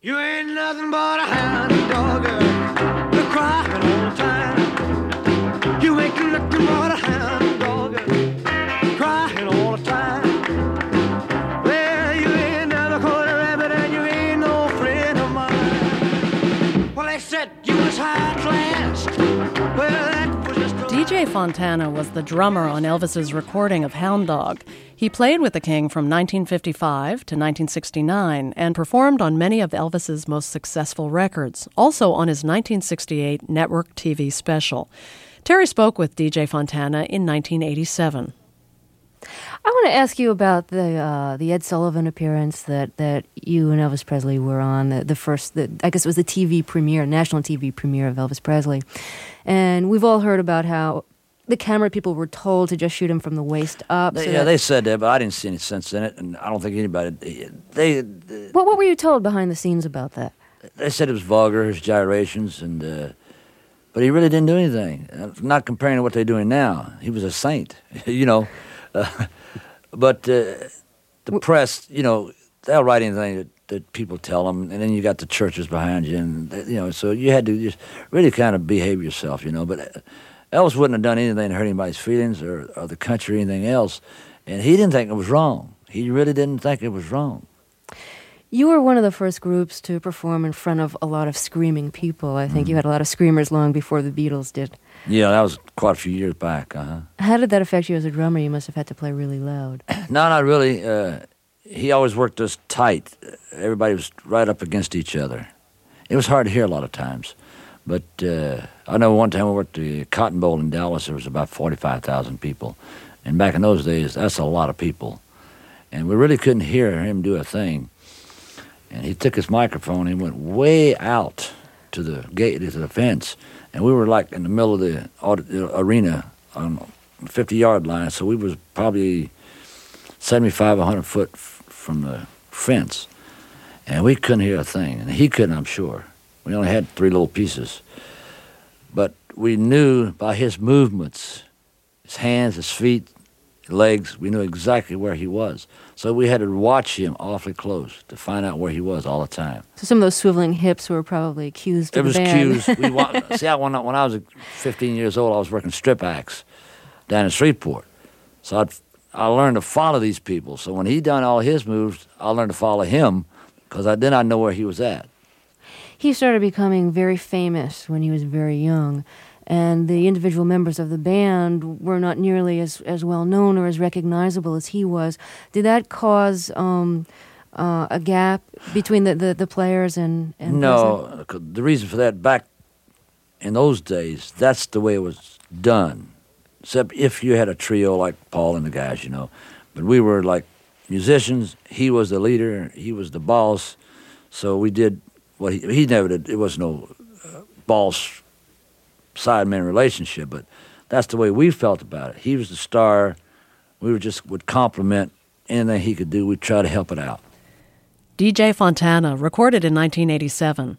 You ain't nothing but a hound dog, you're crying all the time. You ain't nothing but a hound dog, crying all the time. Well, you ain't never caught a rabbit and you ain't no friend of mine. Well, they said you was high class. Well, that was just a DJ Fontana was the drummer on Elvis's recording of Hound Dog. He played with the King from 1955 to 1969 and performed on many of Elvis's most successful records, also on his 1968 network TV special. Terry spoke with DJ Fontana in 1987. I want to ask you about the Ed Sullivan appearance that you and Elvis Presley were on, I guess it was the TV premiere, national TV premiere of Elvis Presley. And we've all heard about how the camera people were told to just shoot him from the waist up. They said that, but I didn't see any sense in it, and I don't think anybody... What were you told behind the scenes about that? They said it was vulgar, his gyrations, but he really didn't do anything. I'm not comparing to what they're doing now. He was a saint, you know. But the press, you know, they'll write anything that people tell them, and then you got the churches behind you, and you know, so you had to just really kind of behave yourself, you know. But Elvis wouldn't have done anything to hurt anybody's feelings or the country or anything else, and he didn't think it was wrong. He really didn't think it was wrong. You were one of the first groups to perform in front of a lot of screaming people. I think you had a lot of screamers long before the Beatles did. Yeah, that was quite a few years back. How did that affect you as a drummer? You must have had to play really loud. No, not really. He always worked us tight. Everybody was right up against each other. It was hard to hear a lot of times. But I know one time we worked the Cotton Bowl in Dallas, there was about 45,000 people. And back in those days, that's a lot of people. And we really couldn't hear him do a thing. And he took his microphone and went way out to the gate, to the fence. And we were like in the middle of the arena on the 50-yard line, so we was probably 75, 100 foot from the fence. And we couldn't hear a thing. And he couldn't, I'm sure. We only had 3 little pieces. But we knew by his movements, his hands, his feet, legs, we knew exactly where he was. So we had to watch him awfully close to find out where he was all the time. So some of those swiveling hips were probably cues to the band. It was cues. See, when I was 15 years old, I was working strip acts down in Shreveport. So I learned to follow these people. So when he done all his moves, I learned to follow him because then I know where he was at. He started becoming very famous when he was very young, and the individual members of the band were not nearly as well known or as recognizable as he was. Did that cause a gap between the players and No, the reason for that, back in those days, that's the way it was done. Except if you had a trio like Paul and the guys, you know. But we were like musicians. He was the leader. He was the boss. So we did what he never did. It was no boss sideman relationship, but that's the way we felt about it. He was the star. We would compliment anything he could do. We'd try to help it out. DJ Fontana, recorded in 1987.